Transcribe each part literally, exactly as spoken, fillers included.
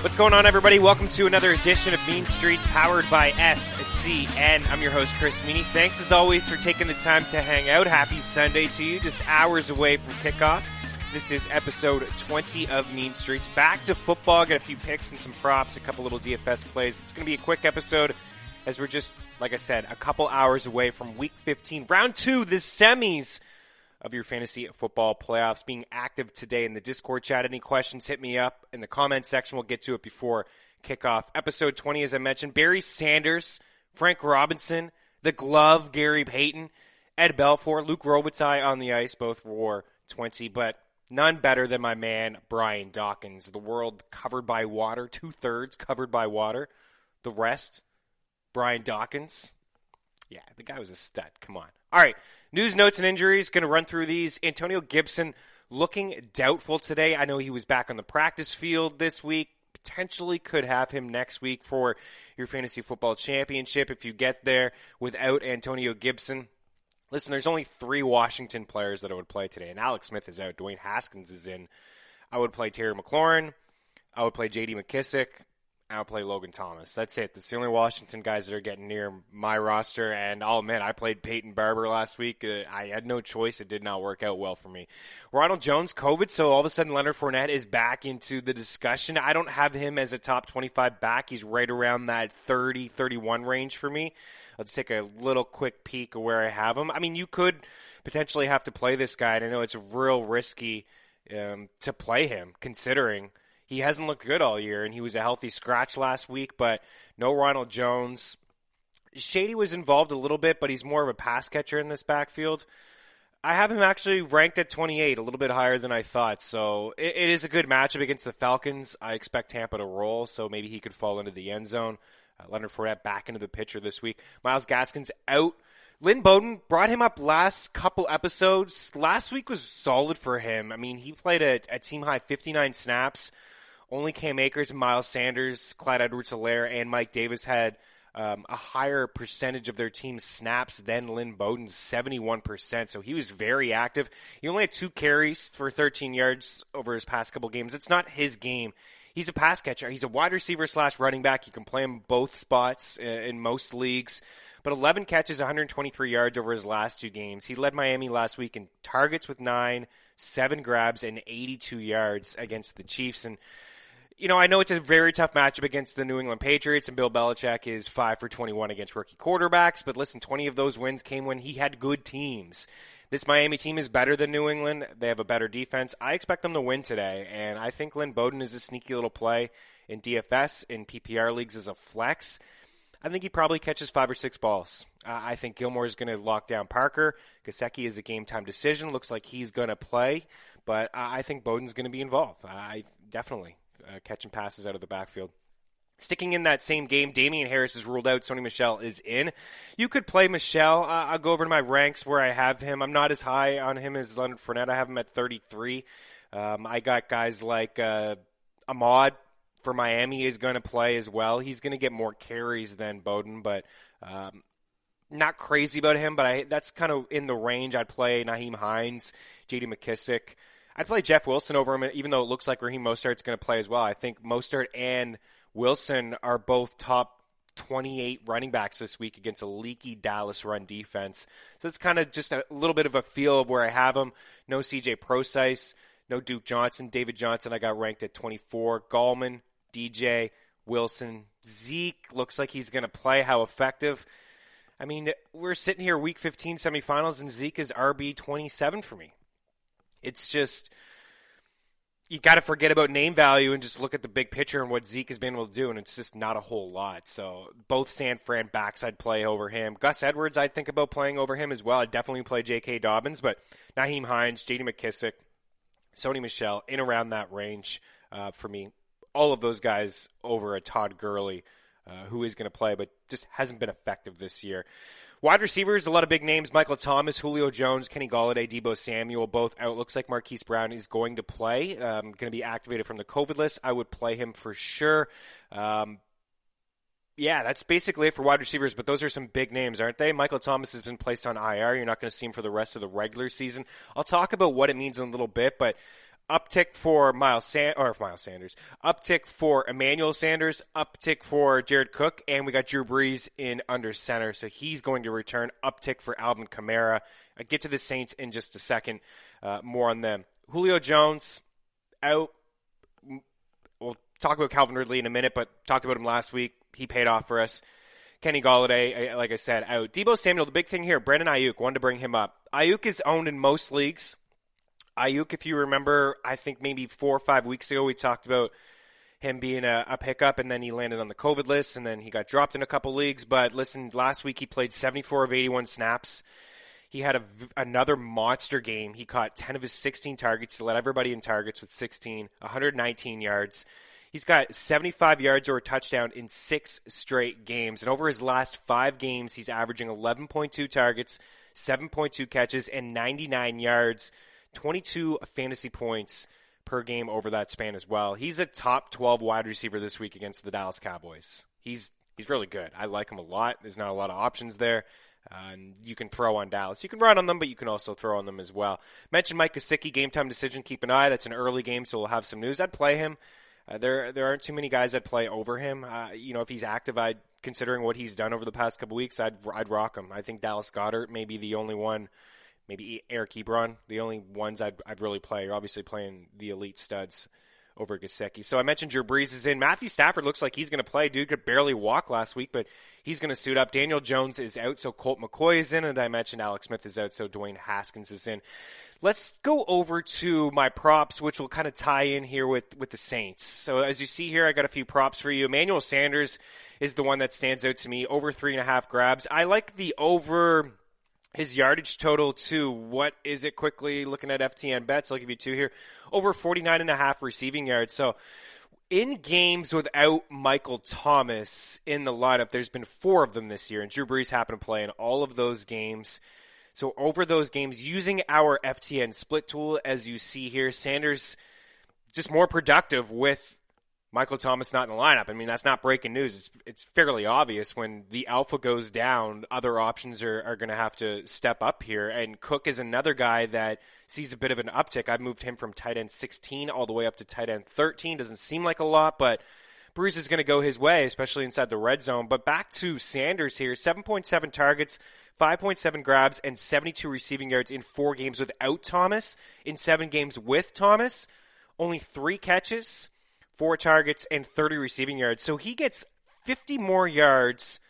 What's going on, everybody? Welcome to another edition of Mean Streets, powered by F C N. I'm your host, Chris Meany. Thanks, as always, for taking the time to hang out. Happy Sunday to you, just hours away from kickoff. This is episode twenty of Mean Streets. Back to football. Got a few picks and some props, a couple little D F S plays. It's going to be a quick episode, as we're just, like I said, a couple hours away from Week fifteen. Round two, the semis of your fantasy football playoffs being active today in the Discord chat. Any questions, hit me up in the comments section. We'll get to it before kickoff. Episode twenty, as I mentioned, Barry Sanders, Frank Robinson, the Glove, Gary Payton, Ed Belfour, Luke Robitaille on the ice, both for twenty, but none better than my man, Brian Dawkins. The world covered by water, two-thirds covered by water. The rest, Brian Dawkins. Yeah, the guy was a stud. Come on. All right, news, notes, and injuries. Going to run through these. Antonio Gibson looking doubtful today. I know he was back on the practice field this week. Potentially could have him next week for your fantasy football championship if you get there without Antonio Gibson. Listen, there's only three Washington players that I would play today, and Alex Smith is out. Dwayne Haskins is in. I would play Terry McLaurin. I would play J D McKissick. I would play Logan Thomas. That's it. That's the only Washington guys that are getting near my roster. And I'll admit, I played Peyton Barber last week. Uh, I had no choice. It did not work out well for me. Ronald Jones, COVID, so all of a sudden Leonard Fournette is back into the discussion. I don't have him as a top twenty-five back. He's right around that thirty, thirty-one range for me. I'll just take a little quick peek of where I have him. I mean, you could potentially have to play this guy, and I know it's real risky um, to play him, considering he hasn't looked good all year, and he was a healthy scratch last week, but no Ronald Jones. Shady was involved a little bit, but he's more of a pass catcher in this backfield. I have him actually ranked at twenty-eight, a little bit higher than I thought, so it, it is a good matchup against the Falcons. I expect Tampa to roll, so maybe he could fall into the end zone. Uh, Leonard Fournette back into the picture this week. Myles Gaskin's out. Lynn Bowden brought him up last couple episodes. Last week was solid for him. I mean, he played a, a team-high fifty-nine snaps. Only Cam Akers and Miles Sanders, Clyde Edwards-Helaire, and Mike Davis had um, a higher percentage of their team's snaps than Lynn Bowden's, seventy-one percent. So he was very active. He only had two carries for thirteen yards over his past couple games. It's not his game. He's a pass catcher. He's a wide receiver slash running back. You can play him both spots in most leagues. But eleven catches, one hundred twenty-three yards over his last two games. He led Miami last week in targets with nine, seven grabs, and eighty-two yards against the Chiefs. And you know, I know it's a very tough matchup against the New England Patriots, and Bill Belichick is five for twenty-one against rookie quarterbacks. But listen, twenty of those wins came when he had good teams. This Miami team is better than New England. They have a better defense. I expect them to win today, and I think Lynn Bowden is a sneaky little play in D F S, in P P R leagues as a flex. I think he probably catches five or six balls. Uh, I think Gilmore is going to lock down Parker. Gesicki is a game-time decision. Looks like he's going to play, but uh, I think Bowden's going to be involved. I definitely. Uh, catching passes out of the backfield. Sticking in that same game, Damian Harris is ruled out. Sony Michel is in. You could play Michel. Uh, I'll go over to my ranks where I have him. I'm not as high on him as Leonard Fournette. I have him at thirty-three. Um, I got guys like uh, Ahmad for Miami is going to play as well. He's going to get more carries than Bowden, but um, not crazy about him. But I, that's kind of in the range. I'd play Nyheim Hines, J D McKissick. I'd play Jeff Wilson over him, even though it looks like Raheem Mostert's going to play as well. I think Mostert and Wilson are both top twenty-eight running backs this week against a leaky Dallas run defense. So it's kind of just a little bit of a feel of where I have them. No C J Prosise, no Duke Johnson. David Johnson I got ranked at twenty-four. Gallman, D J, Wilson. Zeke looks like he's going to play. How effective? I mean, we're sitting here week fifteen semifinals, and Zeke is R B twenty-seven for me. It's just, you got to forget about name value and just look at the big picture and what Zeke has been able to do, and it's just not a whole lot. So both San Fran backs I'd play over him. Gus Edwards I'd think about playing over him as well. I'd definitely play J K. Dobbins, but Nyheim Hines, J D McKissick, Sony Michel, in around that range uh, for me. All of those guys over a Todd Gurley, uh, who is going to play, but just hasn't been effective this year. Wide receivers, a lot of big names. Michael Thomas, Julio Jones, Kenny Golladay, Deebo Samuel, both out. Looks like Marquise Brown is going to play, um, going to be activated from the COVID list. I would play him for sure. Um, yeah, that's basically it for wide receivers, but those are some big names, aren't they? Michael Thomas has been placed on I R. You're not going to see him for the rest of the regular season. I'll talk about what it means in a little bit, but Uptick for Miles San- or Miles Sanders. Uptick for Emmanuel Sanders. Uptick for Jared Cook. And we got Drew Brees in under center, so he's going to return. Uptick for Alvin Kamara. I'll get to the Saints in just a second. Uh, more on them. Julio Jones, out. We'll talk about Calvin Ridley in a minute, but talked about him last week. He paid off for us. Kenny Golladay, like I said, out. Deebo Samuel, the big thing here, Brandon Ayuk, wanted to bring him up. Ayuk is owned in most leagues. Ayuk, if you remember, I think maybe four or five weeks ago, we talked about him being a, a pickup, and then he landed on the COVID list, and then he got dropped in a couple leagues. But listen, last week he played seventy-four of eighty-one snaps. He had a, another monster game. He caught ten of his sixteen targets. He led everybody in targets with sixteen, one hundred nineteen yards. He's got seventy-five yards or a touchdown in six straight games. And over his last five games, he's averaging eleven point two targets, seven point two catches, and ninety-nine yards, twenty-two fantasy points per game over that span as well. He's a top twelve wide receiver this week against the Dallas Cowboys. He's he's really good. I like him a lot. There's not a lot of options there. Uh, and you can throw on Dallas. You can run on them, but you can also throw on them as well. Mentioned Mike Gesicki, game time decision. Keep an eye. That's an early game, so we'll have some news. I'd play him. Uh, there there aren't too many guys I'd play over him. Uh, you know, if he's active, I'd considering what he's done over the past couple weeks, I'd I'd rock him. I think Dallas Goedert may be the only one, maybe Eric Ebron, the only ones I'd I'd really play. You're obviously playing the elite studs over Gesicki. So I mentioned Drew Brees is in. Matthew Stafford looks like he's going to play. Dude could barely walk last week, but he's going to suit up. Daniel Jones is out, so Colt McCoy is in, and I mentioned Alex Smith is out, so Dwayne Haskins is in. Let's go over to my props, which will kind of tie in here with, with the Saints. So as you see here, I got a few props for you. Emmanuel Sanders is the one that stands out to me, over three and a half grabs. I like the over his yardage total too. What is it quickly? Looking at F T N bets, I'll give you two here. Over forty-nine and a half receiving yards. So in games without Michael Thomas in the lineup, there's been four of them this year, and Drew Brees happened to play in all of those games. So over those games, using our F T N split tool, as you see here, Sanders just more productive with Michael Thomas not in the lineup. I mean, that's not breaking news. It's, it's fairly obvious when the alpha goes down, other options are, are going to have to step up here. And Cook is another guy that sees a bit of an uptick. I've moved him from tight end sixteen all the way up to tight end thirteen. Doesn't seem like a lot, but Brees is going to go his way, especially inside the red zone. But back to Sanders here, seven point seven targets, five point seven grabs, and seventy-two receiving yards in four games without Thomas. In seven games with Thomas, only three catches, four targets, and thirty receiving yards. So he gets fifty more yards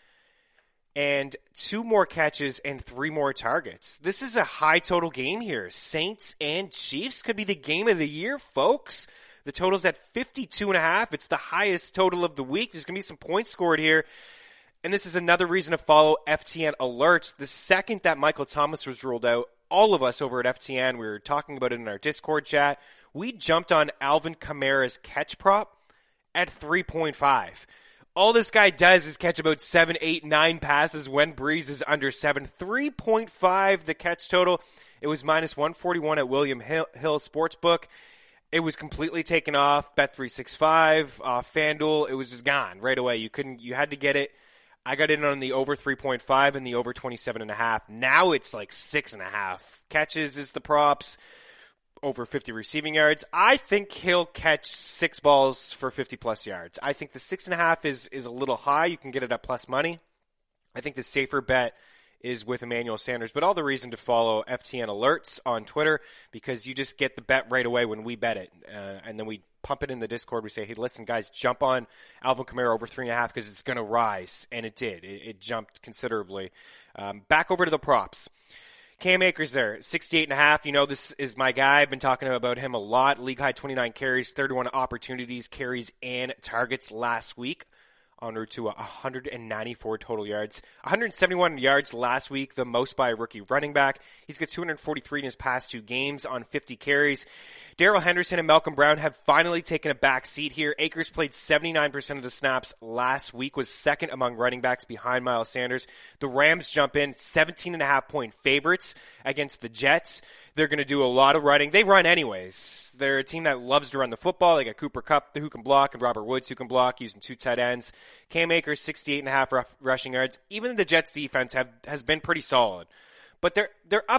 and two more catches and three more targets. This is a high total game here. Saints and Chiefs could be the game of the year, folks. The total's at fifty-two and a half. It's the highest total of the week. There's going to be some points scored here. And this is another reason to follow F T N alerts. The second that Michael Thomas was ruled out, all of us over at F T N, we were talking about it in our Discord chat, we jumped on Alvin Kamara's catch prop at three point five. All this guy does is catch about seven, eight, nine passes when Brees is under seven. three point five the catch total. It was minus one forty-one at William Hill, Hill Sportsbook. It was completely taken off Bet three sixty-five, uh, FanDuel. It was just gone right away. You couldn't. You had to get it. I got in on the over three point five and the over twenty-seven and a half. Now it's like six and a half. Catches is the props. Over fifty receiving yards. I think he'll catch six balls for fifty plus yards. I think the six and a half is is a little high. You can get it at plus money. I think the safer bet is with Emmanuel Sanders, but all the reason to follow F T N alerts on Twitter, because you just get the bet right away when we bet it, uh, and then we pump it in the Discord. We say, hey, listen, guys, jump on Alvin Kamara over three and a half because it's going to rise, and it did. It, it jumped considerably. Um, back over to the props. Cam Akers there, sixty-eight and a half. You know, this is my guy. I've been talking about him a lot. League high twenty-nine carries, thirty-one opportunities, carries, and targets last week. En route to one hundred ninety-four total yards. one hundred seventy-one yards last week, the most by a rookie running back. He's got two hundred forty-three in his past two games on fifty carries. Darrell Henderson and Malcolm Brown have finally taken a back seat here. Akers played seventy-nine percent of the snaps last week, was second among running backs behind Miles Sanders. The Rams jump in, seventeen and a half point favorites against the Jets. They're going to do a lot of running. They run anyways. They're a team that loves to run the football. They got Cooper Kupp who can block and Robert Woods who can block using two tight ends. Cam Akers, sixty-eight and a half rushing yards. Even the Jets defense have has been pretty solid. But they're they're up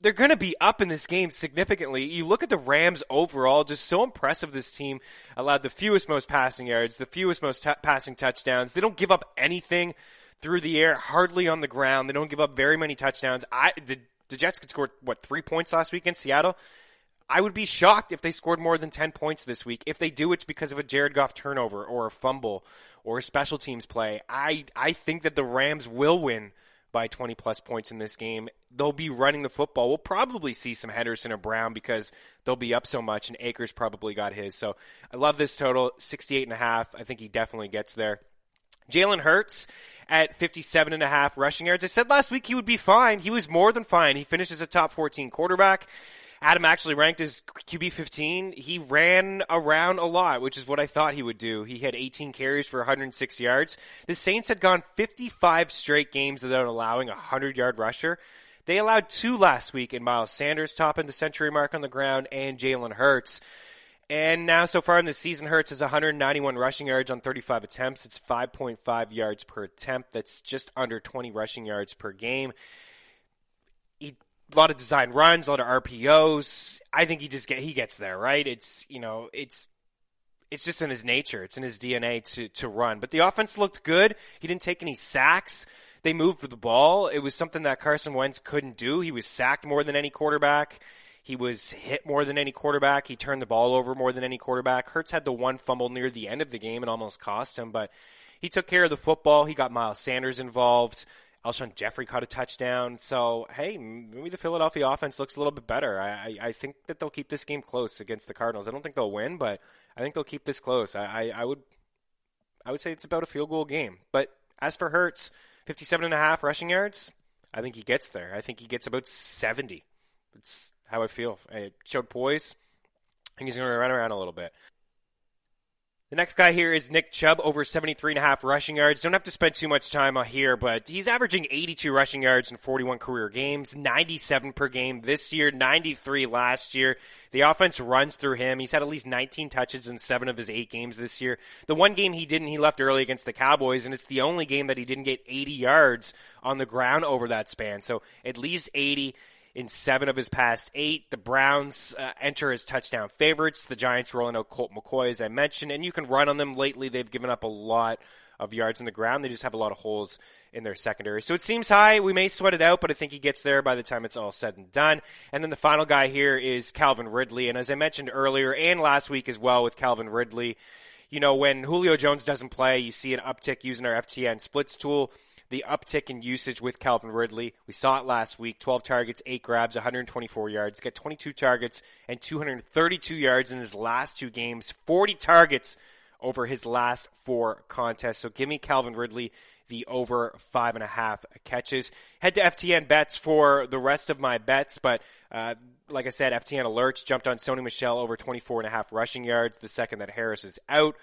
they're going to be up in this game significantly. You look at the Rams overall, just so impressive. This team allowed the fewest most passing yards, the fewest most t- passing touchdowns. They don't give up anything through the air, hardly on the ground. They don't give up very many touchdowns. I the, the Jets could score, what, three points last week in Seattle? I would be shocked if they scored more than ten points this week. If they do, it's because of a Jared Goff turnover or a fumble or a special teams play. I, I think that the Rams will win by twenty-plus points in this game. They'll be running the football. We'll probably see some Henderson or Brown because they'll be up so much, and Akers probably got his. So I love this total, sixty-eight and a half. I think he definitely gets there. Jalen Hurts at fifty-seven and a half rushing yards. I said last week he would be fine. He was more than fine. He finishes a top fourteen quarterback. Adam actually ranked as Q B fifteen. He ran around a lot, which is what I thought he would do. He had eighteen carries for one hundred six yards. The Saints had gone fifty-five straight games without allowing a hundred-yard rusher. They allowed two last week, in Miles Sanders topping the century mark on the ground and Jalen Hurts. And now so far in the season, Hurts has one hundred ninety-one rushing yards on thirty-five attempts. It's five point five yards per attempt. That's just under twenty rushing yards per game. He A lot of design runs, a lot of R P Os. I think he just get he gets there, right? It's you know, it's it's just in his nature. It's in his D N A to to run. But the offense looked good. He didn't take any sacks. They moved with the ball. It was something that Carson Wentz couldn't do. He was sacked more than any quarterback. He was hit more than any quarterback. He turned the ball over more than any quarterback. Hurts had the one fumble near the end of the game and almost cost him, but he took care of the football. He got Miles Sanders involved. Alshon Jeffrey caught a touchdown. So, hey, maybe the Philadelphia offense looks a little bit better. I, I, I think that they'll keep this game close against the Cardinals. I don't think they'll win, but I think they'll keep this close. I, I, I would I would say it's about a field goal game. But as for Hurts, fifty-seven and a half rushing yards, I think he gets there. I think he gets about seventy. It's how I feel. It showed poise. I think he's going to run around a little bit. The next guy here is Nick Chubb, over seventy-three and a half rushing yards. Don't have to spend too much time here, but he's averaging eighty-two rushing yards in forty-one career games, ninety-seven per game this year, ninety-three last year. The offense runs through him. He's had at least nineteen touches in seven of his eight games this year. The one game he didn't, he left early against the Cowboys, and it's the only game that he didn't get eighty yards on the ground over that span. So at least eighty in seven of his past eight. The Browns uh, enter as touchdown favorites. The Giants rolling out Colt McCoy, as I mentioned, and you can run on them. Lately, they've given up a lot of yards on the ground. They just have a lot of holes in their secondary. So it seems high. We may sweat it out, but I think he gets there by the time it's all said and done. And then the final guy here is Calvin Ridley. And as I mentioned earlier and last week as well with Calvin Ridley, you know, when Julio Jones doesn't play, you see an uptick using our F T N splits tool. The uptick in usage with Calvin Ridley. We saw it last week. twelve targets, eight grabs, one hundred twenty-four yards. Got twenty-two targets and two hundred thirty-two yards in his last two games. forty targets over his last four contests. So give me Calvin Ridley, the over five and a half catches. Head to F T N bets for the rest of my bets, but uh, like I said, F T N alerts jumped on Sony Michel over twenty-four and a half rushing yards the second that Harris is out.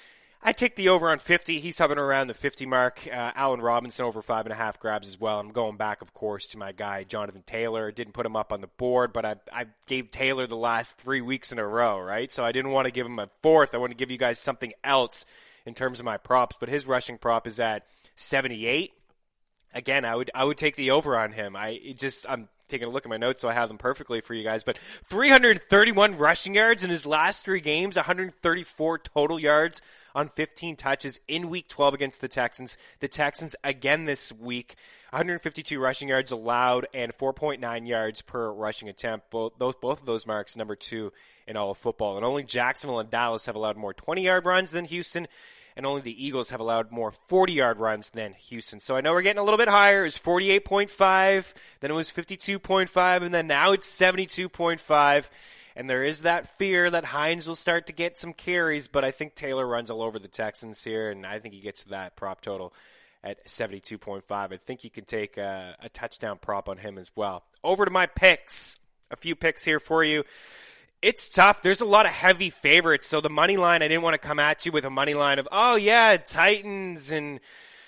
I take the over on fifty. He's hovering around the fifty mark. Uh, Allen Robinson over five and a half grabs as well. I'm going back, of course, to my guy, Jonathan Taylor. Didn't put him up on the board, but I, I gave Taylor the last three weeks in a row, right? So I didn't want to give him a fourth. I want to give you guys something else in terms of my props, but his rushing prop is at seventy-eight. Again, I would I would take the over on him. I it just I'm taking a look at my notes, so I have them perfectly for you guys. But three hundred thirty-one rushing yards in his last three games, one hundred thirty-four total yards on fifteen touches in Week twelve against the Texans. The Texans, again this week, one hundred fifty-two rushing yards allowed and four point nine yards per rushing attempt. Both, both, both of those marks, number two in all of football. And only Jacksonville and Dallas have allowed more twenty-yard runs than Houston, and only the Eagles have allowed more forty-yard runs than Houston. So I know we're getting a little bit higher. It was forty-eight point five, then it was fifty-two point five, and then now it's seventy-two point five. And there is that fear that Hines will start to get some carries, but I think Taylor runs all over the Texans here, and I think he gets that prop total at seventy-two point five. I think you can take a, a touchdown prop on him as well. Over to my picks. A few picks here for you. It's tough. There's a lot of heavy favorites. So the money line, I didn't want to come at you with a money line of, oh, yeah, Titans and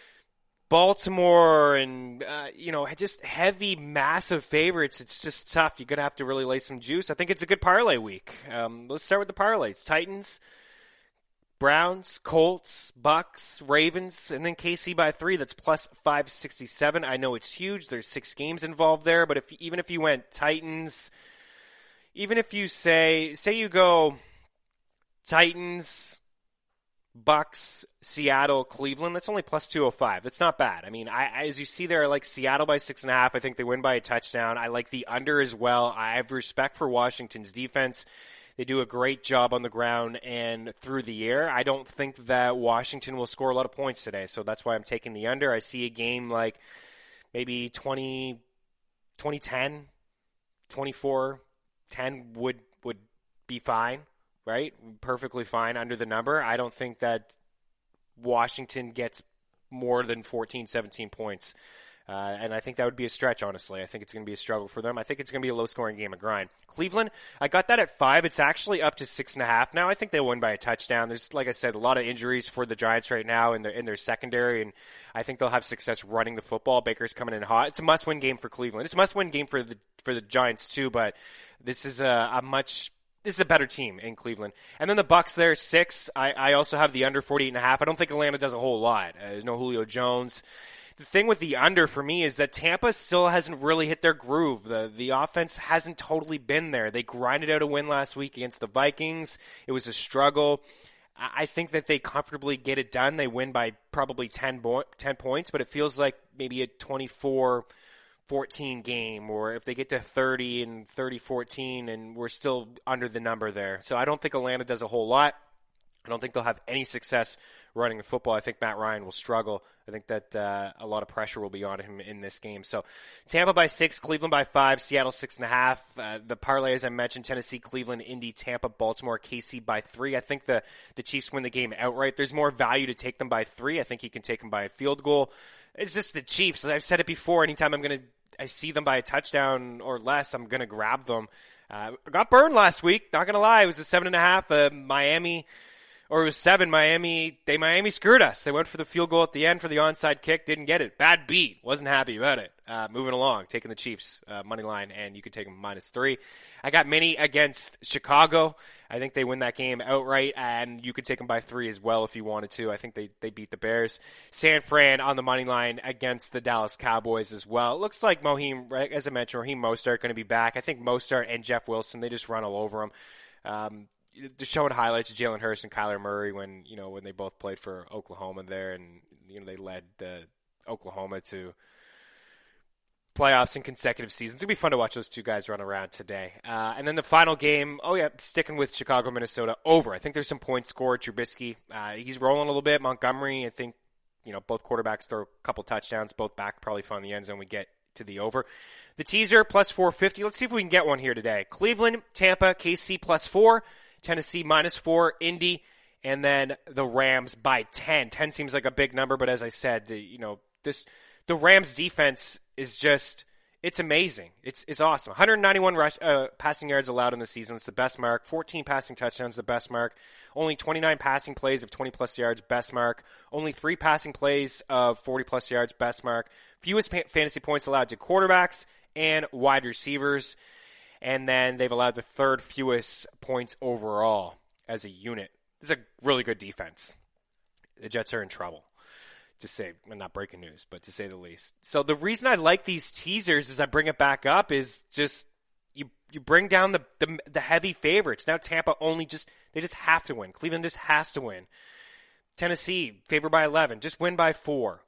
Baltimore and, uh, you know, just heavy, massive favorites. It's just tough. You're going to have to really lay some juice. I think it's a good parlay week. Um, let's start with the parlays. Titans, Browns, Colts, Bucks, Ravens, and then K C by three. That's plus five sixty-seven. I know it's huge. There's six games involved there, but if even if you went Titans, even if you say, say you go Titans, Bucks, Seattle, Cleveland, that's only plus two oh five. That's not bad. I mean, I, as you see there, I like Seattle by six and a half. I think they win by a touchdown. I like the under as well. I have respect for Washington's defense. They do a great job on the ground and through the air. I don't think that Washington will score a lot of points today, so that's why I'm taking the under. I see a game like maybe twenty, twenty ten, twenty-four ten would, would be fine, right? Perfectly fine under the number. I don't think that Washington gets more than fourteen, seventeen points. Uh, and I think that would be a stretch, honestly. I think it's going to be a struggle for them. I think it's going to be a low-scoring game of grind. Cleveland, I got that at five. It's actually up to six and a half now. I think they win by a touchdown. There's, like I said, a lot of injuries for the Giants right now in their in their secondary, and I think they'll have success running the football. Baker's coming in hot. It's a must-win game for Cleveland. It's a must-win game for the for the Giants too, but this is a, a much this is a better team in Cleveland. And then the Bucks there, six. I, I also have the under forty-eight and a half. I don't think Atlanta does a whole lot. Uh, there's no Julio Jones. The thing with the under for me is that Tampa still hasn't really hit their groove. The the offense hasn't totally been there. They grinded out a win last week against the Vikings. It was a struggle. I think that they comfortably get it done. They win by probably ten, bo- ten points, but it feels like maybe a twenty-four fourteen game, or if they get to thirty and thirty fourteen and we're still under the number there. So I don't think Atlanta does a whole lot. I don't think they'll have any success running the football. I think Matt Ryan will struggle. I think that uh, a lot of pressure will be on him in this game. So Tampa by six, Cleveland by five, Seattle six and a half. Uh, the parlay, as I mentioned, Tennessee, Cleveland, Indy, Tampa, Baltimore, K C by three. I think the, the Chiefs win the game outright. There's more value to take them by three. I think you can take them by a field goal. It's just the Chiefs. I've said it before. Anytime I'm going to I see them by a touchdown or less, I'm going to grab them. Uh, I got burned last week. Not going to lie. It was a seven and a half. Uh, Miami... Or it was seven, Miami. They Miami screwed us. They went for the field goal at the end for the onside kick, didn't get it. Bad beat. Wasn't happy about it. Uh, moving along, taking the Chiefs uh, money line, and you could take them minus three. I got Mini against Chicago. I think they win that game outright, and you could take them by three as well if you wanted to. I think they, they beat the Bears. San Fran on the money line against the Dallas Cowboys as well. It looks like Moheem, as I mentioned, Raheem Mostert going to be back. I think Mostert and Jeff Wilson, they just run all over him. Um, Just showing highlights of Jalen Hurts and Kyler Murray when you know when they both played for Oklahoma there, and you know they led uh, Oklahoma to playoffs in consecutive seasons. It'll be fun to watch those two guys run around today. Uh, and then the final game, oh yeah, sticking with Chicago, Minnesota, over. I think there's some points scored. Trubisky, uh, he's rolling a little bit. Montgomery, I think you know both quarterbacks throw a couple touchdowns, both back probably find the end zone. We get to the over. The teaser plus four fifty. Let's see if we can get one here today. Cleveland, Tampa, K C plus four. Tennessee minus four, Indy, and then the Rams by ten. ten seems like a big number, but as I said, the, you know, this the Rams defense is just, it's amazing. It's it's awesome. one hundred ninety-one rush, uh, passing yards allowed in the season. It's the best mark. fourteen passing touchdowns, the best mark. Only twenty-nine passing plays of twenty-plus yards, best mark. Only three passing plays of forty-plus yards, best mark. Fewest pa- fantasy points allowed to quarterbacks and wide receivers. And then they've allowed the third fewest points overall as a unit. This is a really good defense. The Jets are in trouble, to say, well, not breaking news, but to say the least. So the reason I like these teasers as I bring it back up is just you you bring down the, the the heavy favorites. Now Tampa only just, they just have to win. Cleveland just has to win. Tennessee, favored by eleven, just win by four.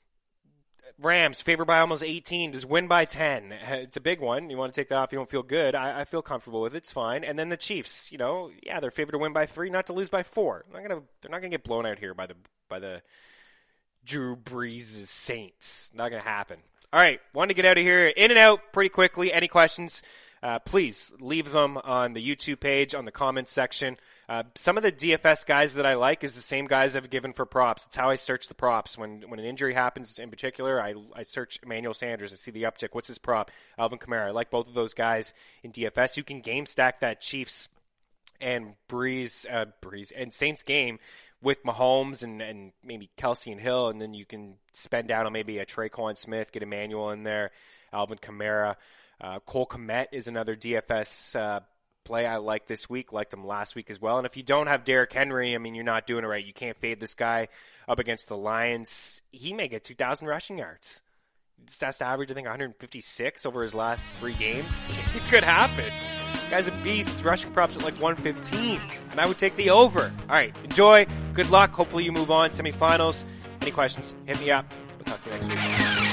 Rams, favored by almost eighteen, just win by ten. It's a big one. You want to take that off, you don't feel good. I, I feel comfortable with it. It's fine. And then the Chiefs, you know, yeah, they're favored to win by three, not to lose by four. They're not gonna, they're not gonna get blown out here by the by the Drew Brees' Saints. Not gonna happen. All right, wanted to get out of here, in and out pretty quickly. Any questions? Uh, please leave them on the YouTube page, on the comments section. Uh, some of the D F S guys that I like is the same guys I've given for props. It's how I search the props. When when an injury happens in particular, I, I search Emmanuel Sanders and see the uptick. What's his prop? Alvin Kamara. I like both of those guys in D F S. You can game stack that Chiefs and Breeze, uh, Breeze and Saints game with Mahomes and, and maybe Kelsey and Hill, and then you can spend down on maybe a Traquan Smith, get Emmanuel in there, Alvin Kamara. Uh, Cole Kmet is another D F S uh, play I like this week, liked him last week as well. And if you don't have Derrick Henry, I mean, you're not doing it right. You can't fade this guy up against the Lions. He may get two thousand rushing yards. He just has to average, I think, one hundred fifty-six over his last three games. It could happen. Guy's a beast. His rushing props at like one fifteen. And I would take the over. All right, enjoy. Good luck. Hopefully you move on. Semifinals. Any questions, hit me up. We'll talk to you next week.